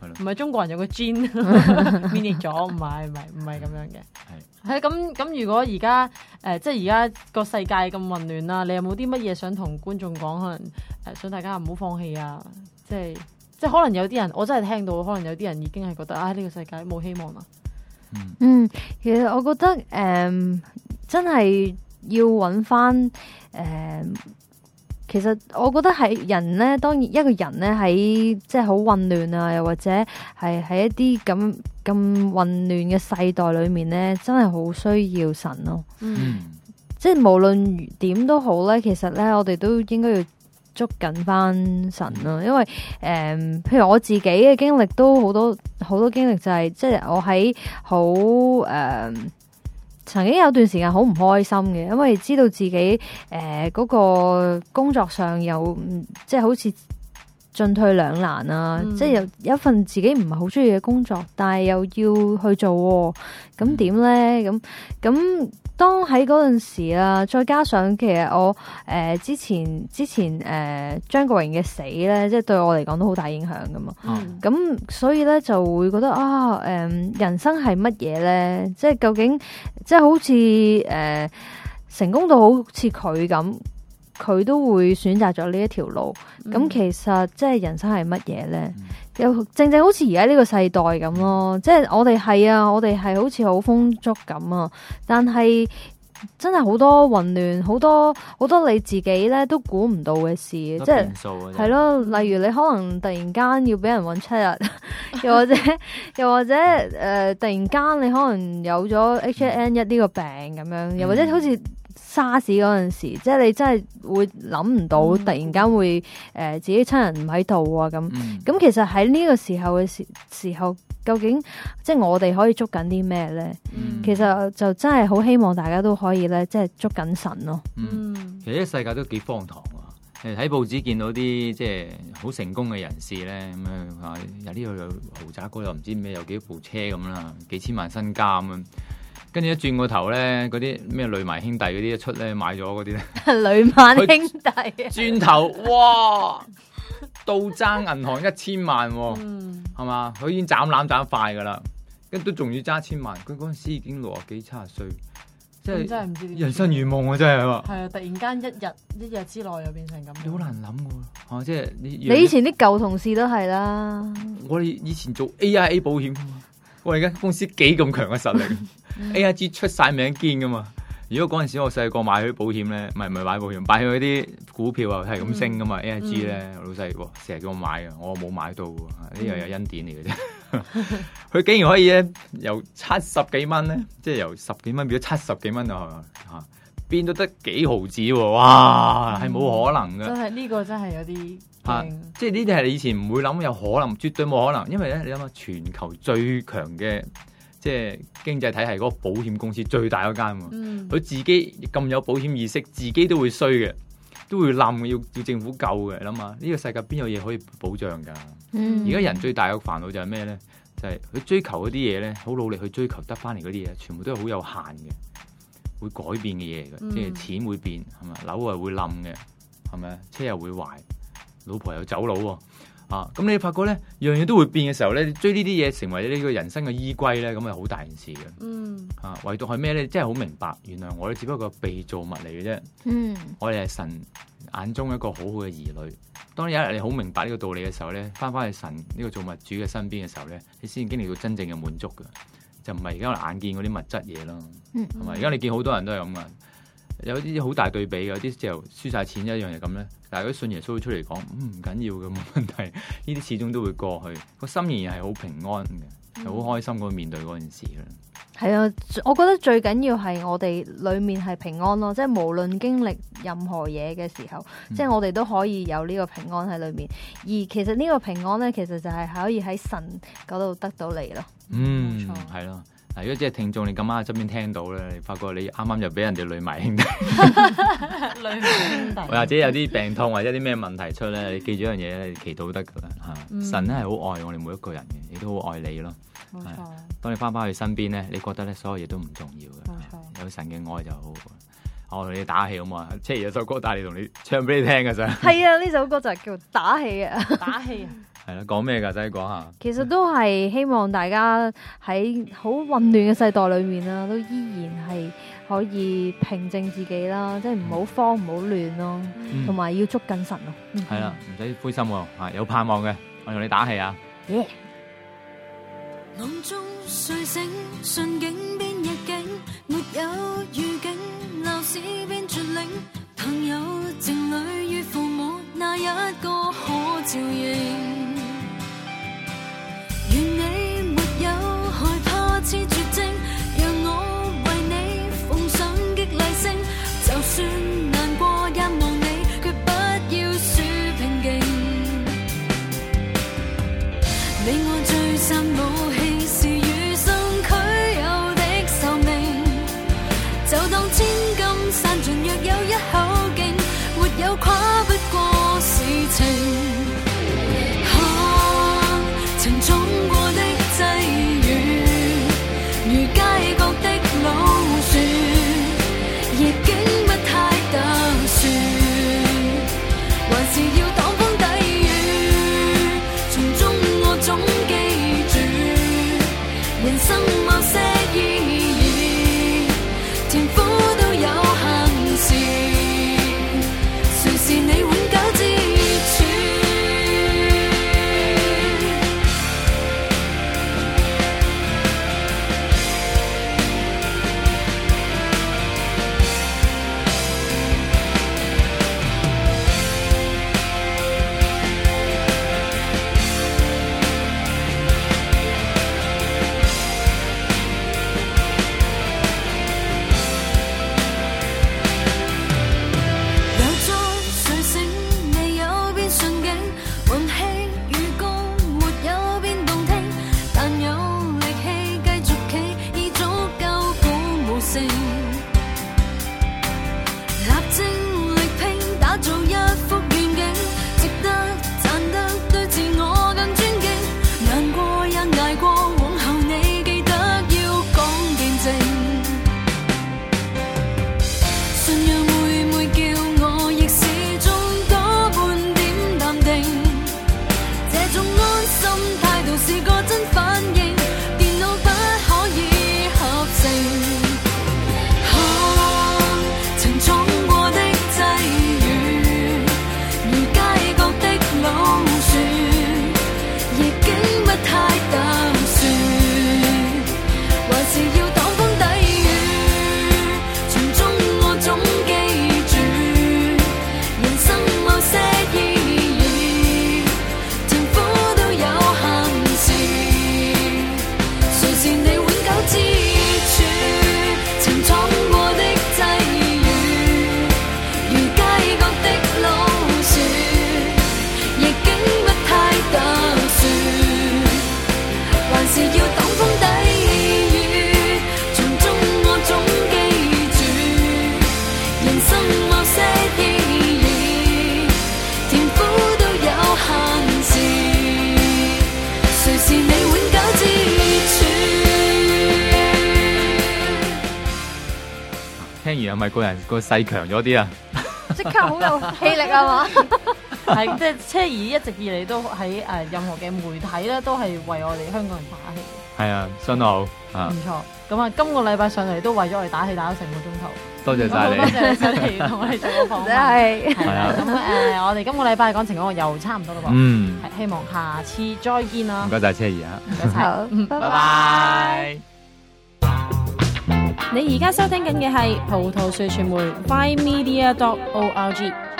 唔係中國人有個 gene 免疫咗，唔係唔係唔係咁樣嘅。係係咁咁，如果而家誒即係而家個世界咁混亂啦，你有冇啲乜嘢想同觀眾講？可能誒、呃、想大家唔好放棄啊！即係即係可能有啲人，我真係聽到，可能有啲人已經係覺得啊呢、呢個世界冇希望啦。 嗯，其實我覺得誒、呃、真係要揾翻誒。呃其實我覺得係人咧，當然一個人咧喺即係好混亂啊，又或者係喺一啲咁咁混亂嘅世代裏面咧，真係好需要神咯。嗯，即係無論點都好咧，其實咧我哋都應該要捉緊翻神咯。因為誒、呃，譬如我自己嘅經歷都好多好多經歷、就係，就係即係我喺好誒。曾經有段時間好唔開心嘅，因為知道自己誒嗰、呃那個工作上有即係好似進退兩難啊，嗯、即係有有一份自己唔係好中意嘅工作，但係又要去做、哦，咁點咧？咁咁當喺嗰陣時啊，再加上其實我誒、呃、之前之前誒張國榮嘅死咧，即係對我嚟講都好大影響噶嘛。咁、嗯、所以咧就會覺得啊，誒、呃、人生係乜嘢咧？即係究竟即係好似誒、呃、成功到好似佢咁。佢都會選擇咗呢一條路，咁、嗯、其實即係人生係乜嘢咧？又、嗯、正正好似而家呢個世代咁咯，即係我哋係啊，我哋係好似好豐足咁啊，但係真係好多混亂，好多好多你自己咧都估唔到嘅事，即係係咯，例如你可能突然間要俾人搵七日，又或者又或者誒、呃，突然間你可能有咗 H 一 N 一呢個病咁樣，又或者好似。沙士嗰陣時，即係你真係會諗唔到，嗯、突然間會誒、呃、自己親人唔喺度啊咁。咁、嗯、其實喺呢個時候嘅時時候，究竟即係我哋可以捉緊啲咩咧？嗯、其實就真係好希望大家都可以咧，即係捉緊神咯。嗯， 其實呢個世界都幾荒唐啊！誒喺報紙見到啲即係好成功嘅人士咧，咁樣話有呢度有豪宅，嗰度唔知咩有幾部車咁啦，幾千萬身家咁樣。跟住一轉個頭咧，嗰啲咩雷曼兄弟嗰啲一出咧，買咗嗰啲咧， 雷曼兄弟啊！ 轉頭哇，倒爭銀行一千萬、哦，係嘛、嗯？佢已經斬攬斬快噶啦，跟都仲要揸一千萬。佢嗰陣時已經六十幾、七十歲，即係真係唔知人生如夢啊！真係嘛？ 係啊！突然間一日一日之內又變成咁， 好難諗喎、啊！即係你你以前啲舊同事都係啦。 我哋以前做 A I A 保險，我哋間公司幾咁強嘅實力。A I G 出晒名堅噶嘛？如果嗰陣時我細個買佢啲保險咧，唔係唔係買保險，買佢啲股票啊，係咁升噶嘛、嗯、？A I G 咧，老細成日叫我買嘅，我冇買到喎，呢個有恩典嚟嘅啫。佢竟然可以咧由七十幾蚊咧，即係由十幾蚊變咗七十幾蚊啊！嚇，變到得幾毫子喎！哇，係冇、嗯、可能嘅。真係呢個真係有啲啊！即係呢啲係你以前唔會諗有可能，絕對冇可能，因為咧你諗下全球最強嘅。即係經濟體系嗰個保險公司最大嗰間喎，佢、嗯、自己咁有保險意識，自己都會衰嘅，都會冧嘅，要要政府救嘅。諗下呢個世界邊有嘢可以保障㗎？而家、嗯、人最大嘅煩惱就係咩咧？就係、是、佢追求嗰啲嘢咧，好努力去追求得翻嚟嗰啲嘢，全部都係好有限嘅，會改變嘅嘢嘅，嗯、即係錢會變係咪？樓係會冧嘅係咪？車又會壞，老婆又走佬喎。啊！咁你發覺咧，樣嘢都會變嘅時候咧，追呢啲嘢成為呢個人生嘅依歸咧，咁係好大件事嘅。嗯。啊，唯獨係咩咧？真係好明白，原來我哋只不過被造物嚟嘅啫。嗯。我哋係神眼中一個好好嘅兒女。當有一日你好明白呢個道理嘅時候咧，翻返去神呢個造物主嘅身邊嘅時候咧，你先經歷到真正嘅滿足㗎。就唔係而家我眼見嗰啲物質嘢咯。嗯。係咪？而家你見好多人都係咁噶。有啲好大對比嘅，有啲就輸晒錢一樣係咁咧。但係嗰啲信耶穌出嚟講，唔緊要嘅，冇問題。呢啲始終都會過去，個心仍然係好平安嘅，係好、嗯、開心咁面對嗰件事嘅。 係啊，我覺得最緊要係我哋裡面係平安咯，即係無論經歷任何嘢嘅時候，嗯、即係我哋都可以有呢個平安喺裡面。而其實呢個平安咧，其實就係可以喺神嗰度得到嚟咯。 嗯，冇錯，係咯。嗱，如果即係聽眾，你咁啱喺側邊聽到咧，你發覺你啱啱就俾人哋累埋兄弟， 累埋兄弟， 或者有啲病痛或者啲咩問題出咧，你記住一樣嘢咧，你祈禱得噶啦嚇。嗯、神咧係好愛我哋每一個人嘅，亦都好愛你咯。冇錯。當你翻返去身邊咧，你覺得咧所有嘢都唔重要嘅。冇錯。有神嘅愛就好。我同你打氣好嘛？即係有首歌帶你同你唱俾你聽嘅咋。係啊，呢首歌就係叫打氣啊， 打氣啊。 係啦，講咩㗎？仔講下。 其實都係希望大家喺好混亂嘅世代裏面啦，都依然係可以平靜自己啦，即係唔好慌唔好亂咯，同埋、嗯、要捉緊神咯。 係啦，唔使灰心喎，啊有盼望嘅，我同你打氣啊！ 耶！ 夢中睡醒，順境變逆境，沒有預警，鬧市變絕領，朋友情侶與父母，哪一個可照應？願你沒有害怕似絕症，讓我為你奉上激勵聲，就算難過也望你，決不要輸平靜。你我最散武器是與生俱有的壽命，就當千金散盡，若有一口徑，沒有跨不過事情。看曾闖過的際遇，如街角的老樹，逆境不太特殊，還是要擋風抵雨，從中我總記住，人生某些意義，甜苦都有限時，誰是你永久之處？ 係咪個人個勢強咗啲啊？ 即刻好有氣力啊嘛！ 係即係車兒一直以嚟都喺誒任何嘅媒體咧，都係為我哋香港人打氣。 係啊，信號啊， 唔錯。咁啊，今個禮拜上嚟都為咗我哋打氣打咗成個鐘頭。 多謝晒你， 多謝上嚟同我哋做個訪問。 真係係啊，咁誒，我哋今個禮拜講情況又差唔多啦噃。 嗯， 係希望下次再見啦。 唔該晒車兒啊， 唔該晒， 嗯，拜拜拜。 你而家收聽緊嘅係葡萄樹傳媒 Five Media dot O R G。